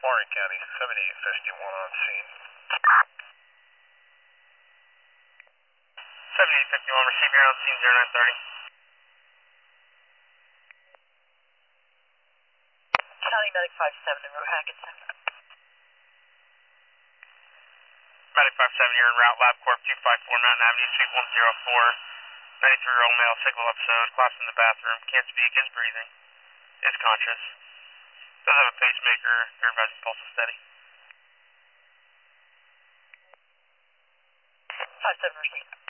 Warren County, 7851 on scene. 7851, receive your on scene 0930. County Medic 57 en route Hackensack. Medic 57, you're en route, LabCorp 254 Mountain Avenue, Suite 104. 93-year-old male, signal episode, collapsed in the bathroom, can't speak, is breathing, is conscious. Does have a pacemaker, you're advising pulse is steady. 57 received.